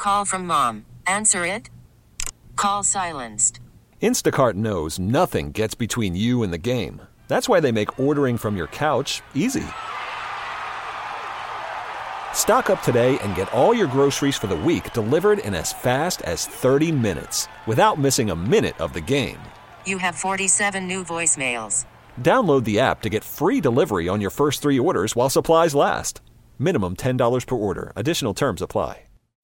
Call from mom. Answer it. Call silenced. Instacart knows nothing gets between you and the game. That's why they make ordering from your couch easy. Stock up today and get all your groceries for the week delivered in as fast as 30 minutes without missing a minute of the game. You have 47 new voicemails. Download the app to get free delivery on your first 3 orders while supplies last. Minimum $10 per order. Additional terms apply.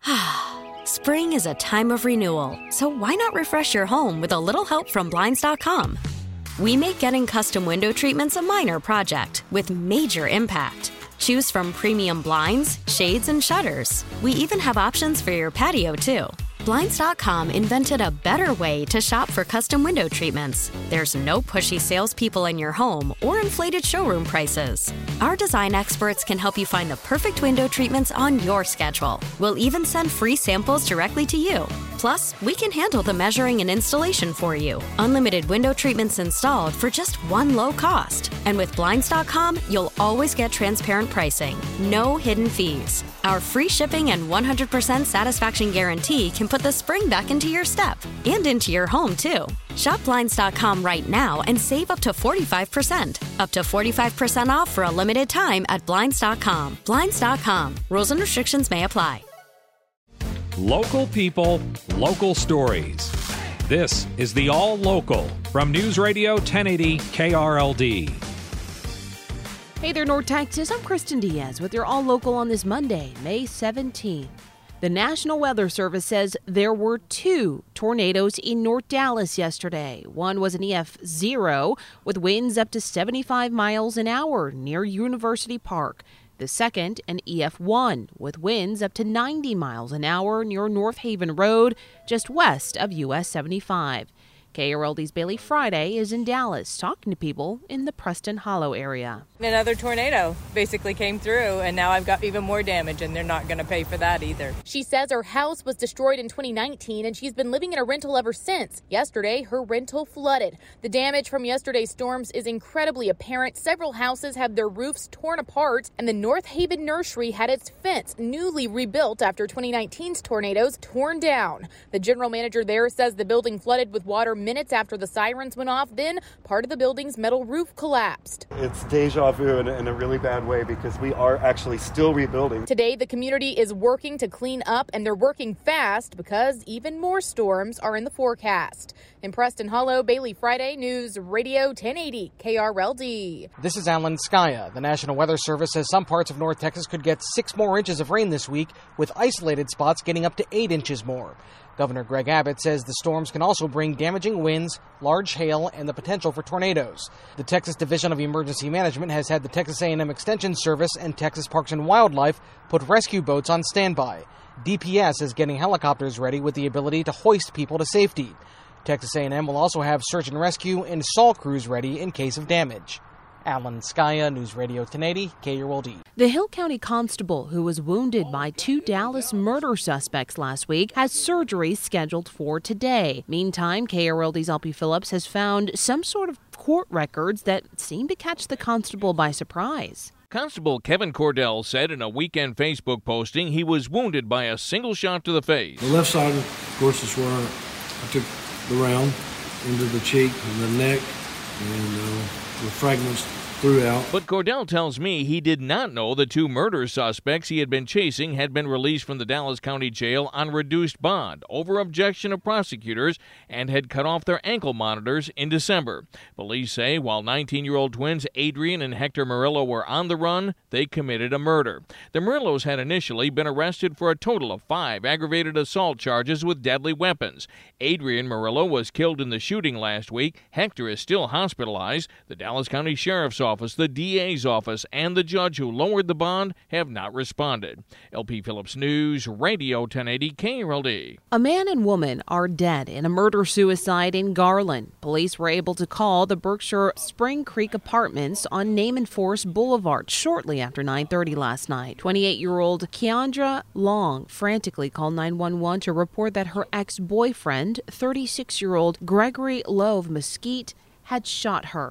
Spring is a time of renewal, so why not refresh your home with a little help from Blinds.com? We make getting custom window treatments a minor project with major impact. Choose from premium blinds, shades, and shutters. We even have options for your patio, too. Blinds.com invented a better way to shop for custom window treatments. There's no pushy salespeople in your home or inflated showroom prices. Our design experts can help you find the perfect window treatments on your schedule. We'll even send free samples directly to you. Plus, we can handle the measuring and installation for you. Unlimited window treatments installed for just one low cost. And with Blinds.com, you'll always get transparent pricing. No hidden fees. Our free shipping and 100% satisfaction guarantee can put the spring back into your step and into your home, too. Shop Blinds.com right now and save up to 45%. Up to 45% off for a limited time at Blinds.com. Blinds.com. Rules and restrictions may apply. Local people, local stories. This is the All Local from News Radio 1080 KRLD. Hey there, North Texas. I'm Kristen Diaz with your All Local on this Monday, May 17th. The National Weather Service says there were 2 tornadoes in North Dallas yesterday. One was an EF0 with winds up to 75 miles an hour near University Park. The second, an EF1 with winds up to 90 miles an hour near North Haven Road, just west of US 75. KRLD's Bailey Friday is in Dallas talking to people in the Preston Hollow area. Another tornado basically came through, and now I've got even more damage, and they're not going to pay for that either. She says her house was destroyed in 2019, and she's been living in a rental ever since. Yesterday, her rental flooded. The damage from yesterday's storms is incredibly apparent. Several houses have their roofs torn apart, and the North Haven Nursery had its fence newly rebuilt after 2019's tornadoes torn down. The general manager there says the building flooded with water minutes after the sirens went off. Then part of the building's metal roof collapsed. It's deja vu in a really bad way because we are actually still rebuilding. Today, the community is working to clean up, and they're working fast because even more storms are in the forecast. In Preston Hollow, Bailey Friday, News Radio 1080 KRLD. This is Alan Skaya. The National Weather Service says some parts of North Texas could get 6 more inches of rain this week, with isolated spots getting up to 8 inches more. Governor Greg Abbott says the storms can also bring damaging winds, large hail, and the potential for tornadoes. The Texas Division of Emergency Management has had the Texas A&M Extension Service and Texas Parks and Wildlife put rescue boats on standby. DPS is getting helicopters ready with the ability to hoist people to safety. Texas A&M will also have search and rescue and SAL crews ready in case of damage. Alan Skaya, News Radio 1080, KRLD. The Hill County constable who was wounded by 2 Dallas murder suspects last week has surgery scheduled for today. Meantime, KRLD's LP Phillips has found some sort of court records that seem to catch the constable by surprise. Constable Kevin Cordell said in a weekend Facebook posting he was wounded by a single shot to the face. The left side, of course, is where I took the round into the cheek and the neck, and the fragments throughout. But Cordell tells me he did not know the 2 murder suspects he had been chasing had been released from the Dallas County Jail on reduced bond over objection of prosecutors and had cut off their ankle monitors in December. Police say while 19-year-old twins Adrian and Hector Murillo were on the run, they committed a murder. The Murillos had initially been arrested for a total of 5 aggravated assault charges with deadly weapons. Adrian Murillo was killed in the shooting last week. Hector is still hospitalized. The Dallas County Sheriff's Office, the DA's office, and the judge who lowered the bond have not responded. LP Phillips News, Radio 1080 KRLD. A man and woman are dead in a murder-suicide in Garland. Police were able to call the Berkshire Spring Creek Apartments on Naaman Forest Boulevard shortly after 9:30 last night. 28-year-old Keandra Long frantically called 911 to report that her ex-boyfriend, 36-year-old Gregory Love Mesquite, had shot her.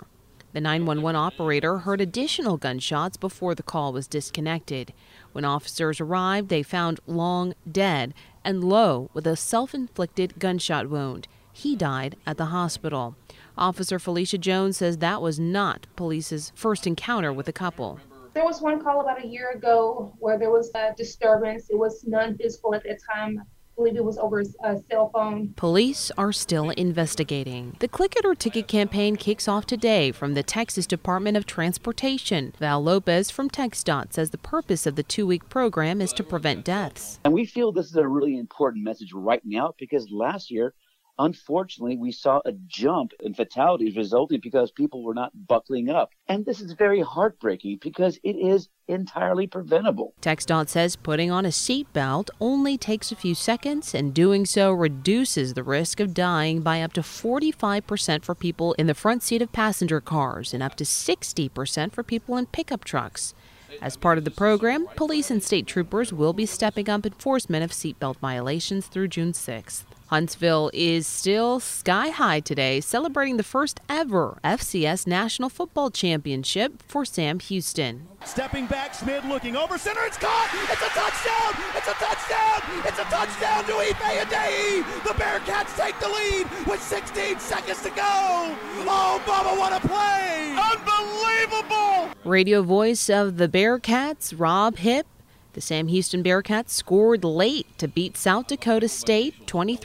The 911 operator heard additional gunshots before the call was disconnected. When officers arrived, they found Long dead and Lowe with a self-inflicted gunshot wound. He died at the hospital. Officer Felicia Jones says that was not police's first encounter with the couple. There was one call about a year ago where there was a disturbance. It was non-physical at that time. I believe it was over a cell phone. Police are still investigating. The Click It or Ticket campaign kicks off today from the Texas Department of Transportation. Val Lopez from TxDOT says the purpose of the 2-week program is to prevent deaths. And we feel this is a really important message right now because last year, unfortunately, we saw a jump in fatalities resulting because people were not buckling up. And this is very heartbreaking because it is entirely preventable. TxDOT says putting on a seatbelt only takes a few seconds, and doing so reduces the risk of dying by up to 45% for people in the front seat of passenger cars and up to 60% for people in pickup trucks. As part of the program, police and state troopers will be stepping up enforcement of seatbelt violations through June 6th. Huntsville is still sky high today, celebrating the first ever FCS National Football Championship for Sam Houston. Stepping back, Schmid looking over center, it's caught! It's a touchdown! It's a touchdown! It's a touchdown to Ife Adeyi! The Bearcats take the lead with 16 seconds to go! Oh, Bubba, what a play! Unbelievable! Radio voice of the Bearcats, Rob Hipp. The Sam Houston Bearcats scored late to beat South Dakota State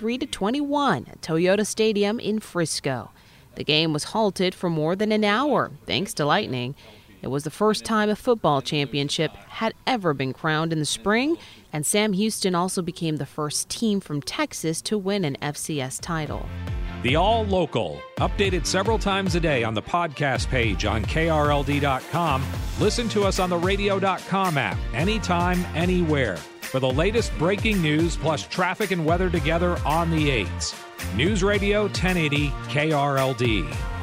23-21 at Toyota Stadium in Frisco. The game was halted for more than an hour, thanks to lightning. It was the first time a football championship had ever been crowned in the spring, and Sam Houston also became the first team from Texas to win an FCS title. The All Local, updated several times a day on the podcast page on KRLD.com. Listen to us on the radio.com app, anytime, anywhere. For the latest breaking news plus traffic and weather together on the 8s. News Radio 1080 KRLD.